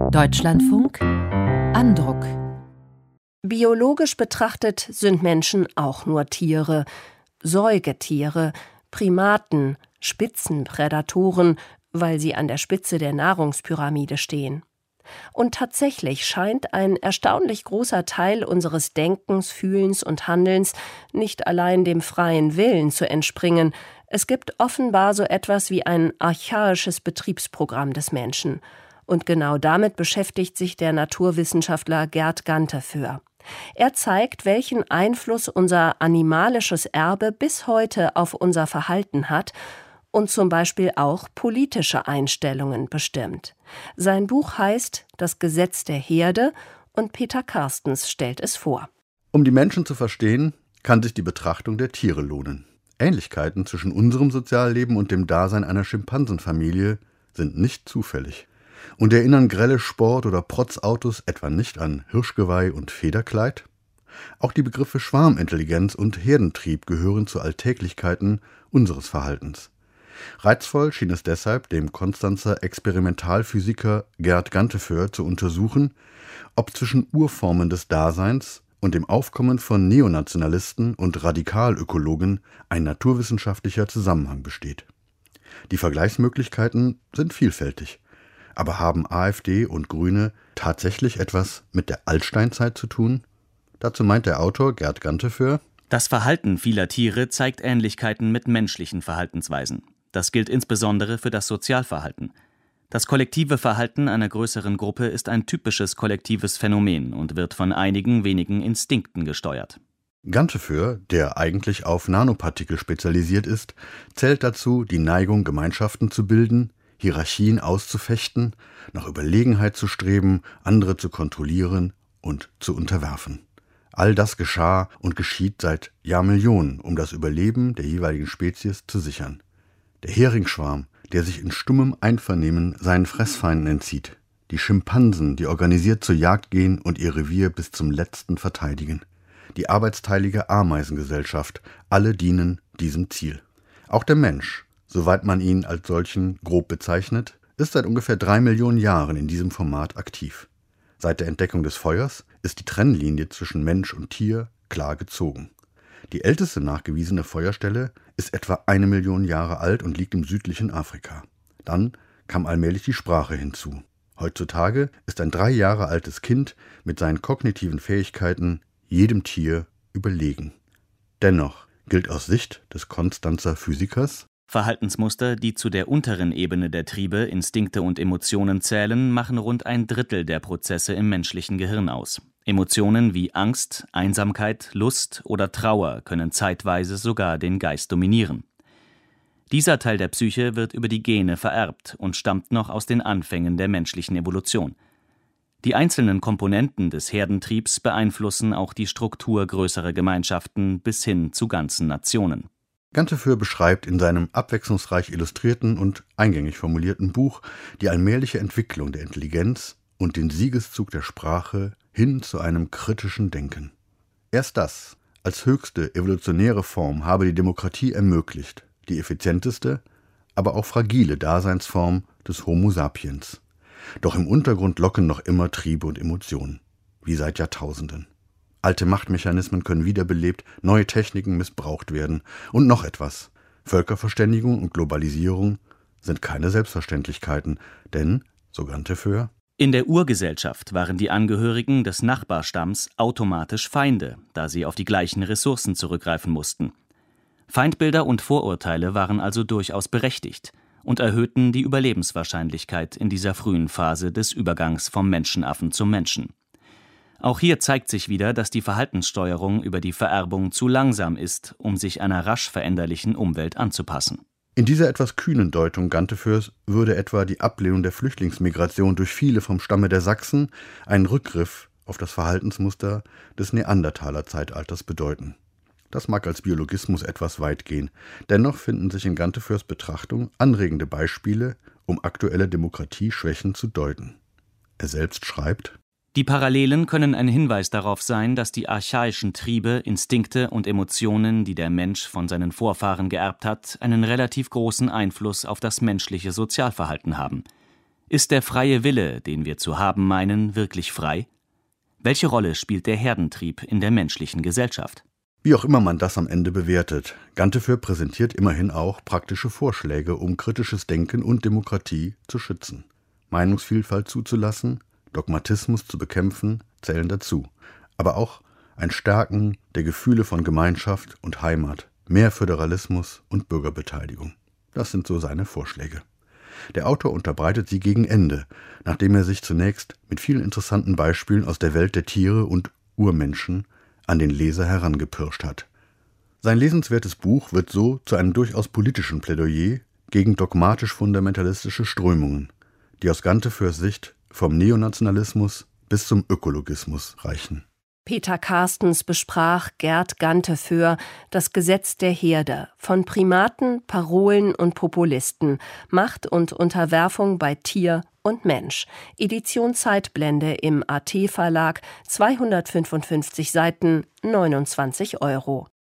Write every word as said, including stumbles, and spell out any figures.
Deutschlandfunk Andruck. Biologisch betrachtet sind Menschen auch nur Tiere. Säugetiere, Primaten, Spitzenprädatoren, weil sie an der Spitze der Nahrungspyramide stehen. Und tatsächlich scheint ein erstaunlich großer Teil unseres Denkens, Fühlens und Handelns nicht allein dem freien Willen zu entspringen. Es gibt offenbar so etwas wie ein archaisches Betriebsprogramm des Menschen. Und genau damit beschäftigt sich der Naturwissenschaftler Gerd Ganteföhr. Er zeigt, welchen Einfluss unser animalisches Erbe bis heute auf unser Verhalten hat und zum Beispiel auch politische Einstellungen bestimmt. Sein Buch heißt »Das Gesetz der Herde« und Peter Carstens stellt es vor. Um die Menschen zu verstehen, kann sich die Betrachtung der Tiere lohnen. Ähnlichkeiten zwischen unserem Sozialleben und dem Dasein einer Schimpansenfamilie sind nicht zufällig und erinnern grelle Sport- oder Protzautos etwa nicht an Hirschgeweih und Federkleid? Auch die Begriffe Schwarmintelligenz und Herdentrieb gehören zu Alltäglichkeiten unseres Verhaltens. Reizvoll schien es deshalb dem Konstanzer Experimentalphysiker Gerd Ganteföhr zu untersuchen, ob zwischen Urformen des Daseins und dem Aufkommen von Neonationalisten und Radikalökologen ein naturwissenschaftlicher Zusammenhang besteht. Die Vergleichsmöglichkeiten sind vielfältig. Aber haben AfD und Grüne tatsächlich etwas mit der Altsteinzeit zu tun? Dazu meint der Autor Gerd Ganteföhr: Das Verhalten vieler Tiere zeigt Ähnlichkeiten mit menschlichen Verhaltensweisen. Das gilt insbesondere für das Sozialverhalten. Das kollektive Verhalten einer größeren Gruppe ist ein typisches kollektives Phänomen und wird von einigen wenigen Instinkten gesteuert. Ganteföhr, der eigentlich auf Nanopartikel spezialisiert ist, zählt dazu die Neigung, Gemeinschaften zu bilden, Hierarchien auszufechten, nach Überlegenheit zu streben, andere zu kontrollieren und zu unterwerfen. All das geschah und geschieht seit Jahrmillionen, um das Überleben der jeweiligen Spezies zu sichern. Der Heringsschwarm, der sich in stummem Einvernehmen seinen Fressfeinden entzieht. Die Schimpansen, die organisiert zur Jagd gehen und ihr Revier bis zum Letzten verteidigen. Die arbeitsteilige Ameisengesellschaft, alle dienen diesem Ziel. Auch der Mensch, soweit man ihn als solchen grob bezeichnet, ist seit ungefähr drei Millionen Jahren in diesem Format aktiv. Seit der Entdeckung des Feuers ist die Trennlinie zwischen Mensch und Tier klar gezogen. Die älteste nachgewiesene Feuerstelle ist etwa eine Million Jahre alt und liegt im südlichen Afrika. Dann kam allmählich die Sprache hinzu. Heutzutage ist ein drei Jahre altes Kind mit seinen kognitiven Fähigkeiten jedem Tier überlegen. Dennoch gilt aus Sicht des Konstanzer Physikers: Verhaltensmuster, die zu der unteren Ebene der Triebe, Instinkte und Emotionen zählen, machen rund ein Drittel der Prozesse im menschlichen Gehirn aus. Emotionen wie Angst, Einsamkeit, Lust oder Trauer können zeitweise sogar den Geist dominieren. Dieser Teil der Psyche wird über die Gene vererbt und stammt noch aus den Anfängen der menschlichen Evolution. Die einzelnen Komponenten des Herdentriebs beeinflussen auch die Struktur größerer Gemeinschaften bis hin zu ganzen Nationen. Ganteföhr beschreibt in seinem abwechslungsreich illustrierten und eingängig formulierten Buch die allmähliche Entwicklung der Intelligenz und den Siegeszug der Sprache hin zu einem kritischen Denken. Erst das, als höchste evolutionäre Form, habe die Demokratie ermöglicht, die effizienteste, aber auch fragile Daseinsform des Homo sapiens. Doch im Untergrund locken noch immer Triebe und Emotionen, wie seit Jahrtausenden. Alte Machtmechanismen können wiederbelebt, neue Techniken missbraucht werden. Und noch etwas: Völkerverständigung und Globalisierung sind keine Selbstverständlichkeiten, denn, so Ganteföhr, in der Urgesellschaft waren die Angehörigen des Nachbarstamms automatisch Feinde, da sie auf die gleichen Ressourcen zurückgreifen mussten. Feindbilder und Vorurteile waren also durchaus berechtigt und erhöhten die Überlebenswahrscheinlichkeit in dieser frühen Phase des Übergangs vom Menschenaffen zum Menschen. Auch hier zeigt sich wieder, dass die Verhaltenssteuerung über die Vererbung zu langsam ist, um sich einer rasch veränderlichen Umwelt anzupassen. In dieser etwas kühnen Deutung Ganteföhrs würde etwa die Ablehnung der Flüchtlingsmigration durch viele vom Stamme der Sachsen einen Rückgriff auf das Verhaltensmuster des Neandertaler-Zeitalters bedeuten. Das mag als Biologismus etwas weit gehen, dennoch finden sich in Ganteföhrs Betrachtung anregende Beispiele, um aktuelle Demokratieschwächen zu deuten. Er selbst schreibt: Die Parallelen können ein Hinweis darauf sein, dass die archaischen Triebe, Instinkte und Emotionen, die der Mensch von seinen Vorfahren geerbt hat, einen relativ großen Einfluss auf das menschliche Sozialverhalten haben. Ist der freie Wille, den wir zu haben meinen, wirklich frei? Welche Rolle spielt der Herdentrieb in der menschlichen Gesellschaft? Wie auch immer man das am Ende bewertet, Ganteföhr präsentiert immerhin auch praktische Vorschläge, um kritisches Denken und Demokratie zu schützen. Meinungsvielfalt zuzulassen, Dogmatismus zu bekämpfen, zählen dazu. Aber auch ein Stärken der Gefühle von Gemeinschaft und Heimat, mehr Föderalismus und Bürgerbeteiligung. Das sind so seine Vorschläge. Der Autor unterbreitet sie gegen Ende, nachdem er sich zunächst mit vielen interessanten Beispielen aus der Welt der Tiere und Urmenschen an den Leser herangepirscht hat. Sein lesenswertes Buch wird so zu einem durchaus politischen Plädoyer gegen dogmatisch-fundamentalistische Strömungen, die aus Ganteföhrs Sicht vom Neonationalismus bis zum Ökologismus reichen. Peter Carstens besprach Gerd Ganteföhr Das Gesetz der Herde von Primaten, Parolen und Populisten, Macht und Unterwerfung bei Tier und Mensch. Edition Zeitblende im A T Verlag, zweihundertfünfundfünfzig Seiten, neunundzwanzig Euro.